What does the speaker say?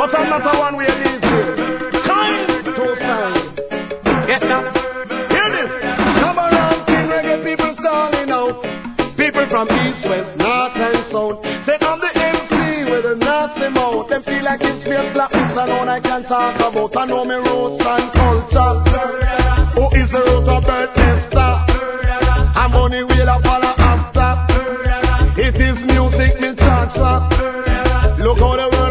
But I'm not the one we are these days. Time to sign. Get that. Hear this. Come around, king reggae people calling out. People from east, west, north and south. Say I'm the MC with a nasty mouth. Them feel like it's fake black. It's alone I can talk about. I know me roots and culture. Who is the root of birth, Esther? I'm only will I follow after. It is music, me charge. Look how the world